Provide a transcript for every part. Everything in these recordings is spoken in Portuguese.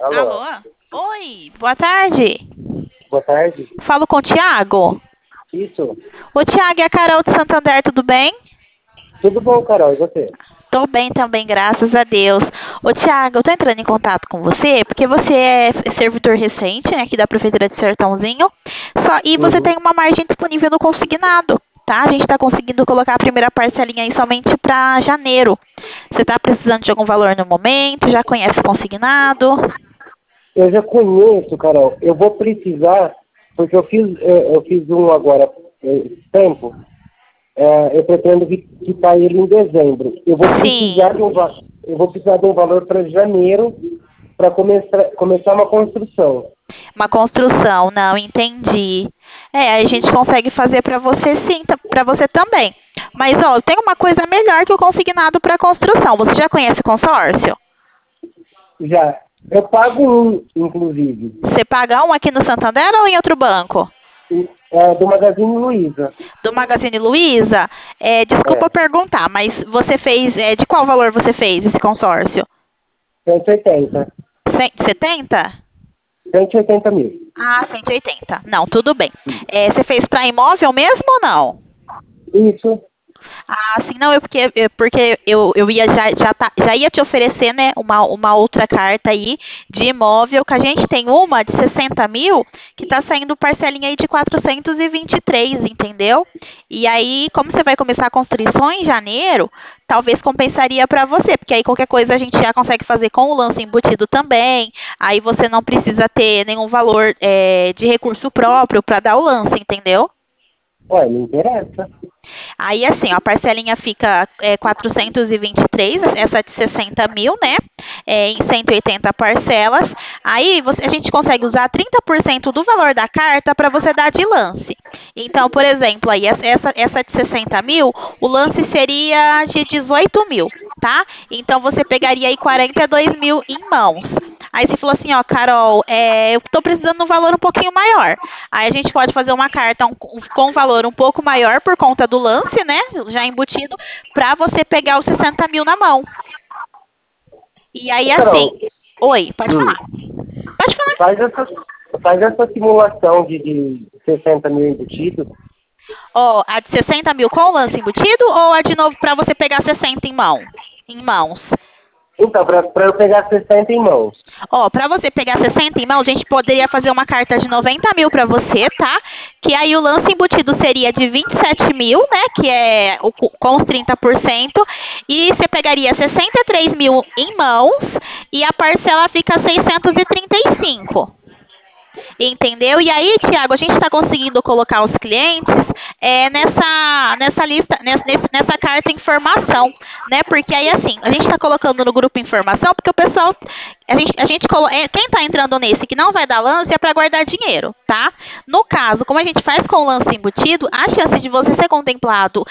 Alô, Alô? Oi, boa tarde. boa tarde. Falo com o Thiago. Isso. O Thiago e a Carol de Santander, tudo bem? Tudo bom, Carol? E você? Tô bem também, graças a Deus. Ô Thiago, eu tô entrando em contato com você porque você é servidor recente, né, aqui da Prefeitura de Sertãozinho. E você Uhum. tem uma margem disponível no consignado, tá? A gente tá conseguindo colocar a primeira parcelinha aí somente para janeiro. Você tá precisando de algum valor no momento? Já conhece o consignado? Eu já conheço, Carol. Eu vou precisar, porque eu fiz um agora, tempo. Eu pretendo quitar ele em dezembro. Sim. Eu vou precisar de um valor para janeiro para começar uma construção. Uma construção, não, entendi. A gente consegue fazer para você sim, para você também. Mas, ó, tem uma coisa melhor que o consignado para construção. Você já conhece o consórcio? Já. Eu pago um, inclusive, Você paga um aqui no Santander ou em outro banco? do Magazine Luiza. Do Magazine Luiza? Desculpa É, perguntar, mas você fez, de qual valor você fez esse consórcio? 180. 170? 180 mil. Ah, 180. Não, tudo bem. Você fez para imóvel mesmo ou não? Isso. Ah, sim, não, porque eu ia já ia te oferecer, né, uma outra carta aí de imóvel, que a gente tem uma de 60 mil, que tá saindo parcelinha aí de 423, entendeu? E aí, como você vai começar a construir só em janeiro, talvez compensaria para você, porque aí qualquer coisa a gente já consegue fazer com o lance embutido também, aí você não precisa ter nenhum valor de recurso próprio para dar o lance, entendeu? Ué, me interessa. Aí, assim, ó, a parcelinha fica 423, essa de 60 mil, né? Em 180 parcelas. Aí a gente consegue usar 30% do valor da carta para você dar de lance. Então, por exemplo, aí essa de 60 mil, o lance seria de 18 mil, tá? Então você pegaria aí 42 mil em mãos. Aí você falou assim, ó, Carol, eu tô precisando de um valor um pouquinho maior. Aí a gente pode fazer uma carta com um valor um pouco maior por conta do lance, né? Já embutido, para você pegar os 60 mil na mão. E aí, Ô, assim. Carol, Oi, pode hum, falar. Pode falar. faz essa, faz essa simulação de 60 mil embutidos. Ó, a de 60 mil com o lance embutido ou a de novo para você pegar 60 em mão? Em mãos. Então, para eu pegar 60 em mãos. Ó, para você pegar 60 em mãos, a gente poderia fazer uma carta de 90 mil para você, tá? Que aí o lance embutido seria de 27 mil, né? Que é com os 30%. E você pegaria 63 mil em mãos e a parcela fica 635. Entendeu? E aí, Tiago, a gente está conseguindo colocar os clientes nessa lista, nessa carta informação, né? Porque aí, assim, a gente está colocando no grupo informação, porque o pessoal, quem está entrando nesse que não vai dar lance é para guardar dinheiro, tá? No caso, como a gente faz com o lance embutido, a chance de você ser contemplado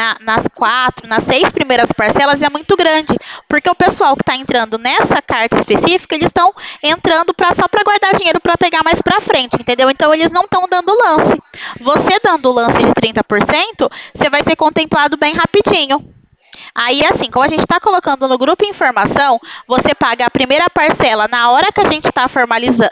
nas 6 primeiras parcelas é muito grande, porque o pessoal que está entrando nessa carta específica, eles estão entrando só para guardar dinheiro para pegar mais para frente, entendeu? Então eles não estão dando lance. Você dando lance de 30%, você vai ser contemplado bem rapidinho. Aí, assim, como a gente está colocando no grupo informação, você paga a primeira parcela na hora que a gente está formalizando,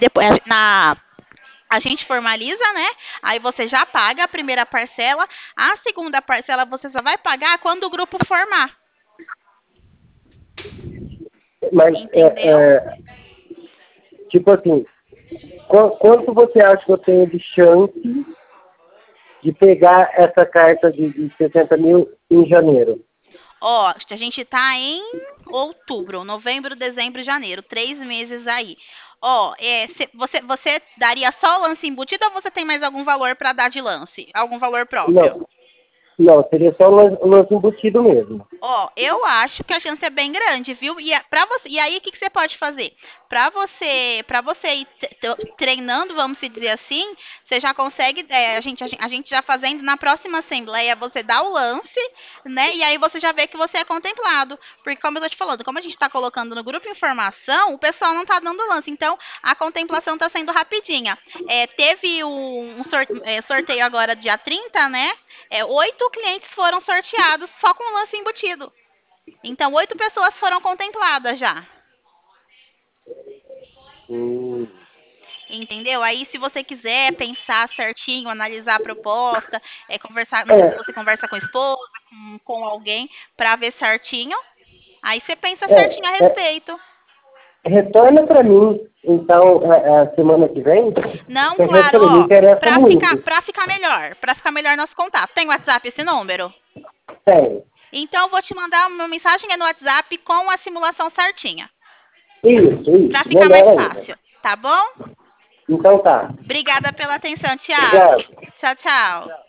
a gente formaliza, né? Aí você já paga a primeira parcela, a segunda parcela você só vai pagar quando o grupo formar, Mas, entendeu? tipo assim, quanto você acha que eu tenho de chance de pegar essa carta de 60 mil em janeiro? Ó, a gente está em outubro, novembro, dezembro, janeiro, 3 meses aí. Ó, você daria só o lance embutido ou você tem mais algum valor para dar de lance? Algum valor próprio? Não, não, seria só o lance embutido mesmo. Ó, eu acho que a chance é bem grande, viu? E aí, o que você pode fazer? Para você ir treinando, vamos se dizer assim, você já consegue, a gente já fazendo na próxima assembleia, você dá o lance, né? E aí você já vê que você é contemplado. Porque, como eu tô te falando, como a gente está colocando no grupo informação, o pessoal não está dando lance. Então, a contemplação está sendo rapidinha. Teve sorteio agora dia 30, né? 8 clientes foram sorteados só com o lance embutido. Então, 8 pessoas foram contempladas já. Hum. Entendeu? Aí, se você quiser pensar certinho, analisar a proposta, conversar, não sei se É, você conversa com a esposa, com alguém, para ver certinho. Aí você pensa certinho a é, é, respeito. retorna para mim, então, a semana que vem, Não, porque eu claro, falei, me ó, interessa pra ficar, muito. pra ficar melhor, pra ficar melhor nosso contato. Tem WhatsApp esse número? Tem. Então, eu vou te mandar uma mensagem no WhatsApp com a simulação certinha, pra Isso, ficar mais melhor ainda. fácil, tá bom? Então tá. Obrigada pela atenção, Thiago. Obrigado. Tchau, tchau.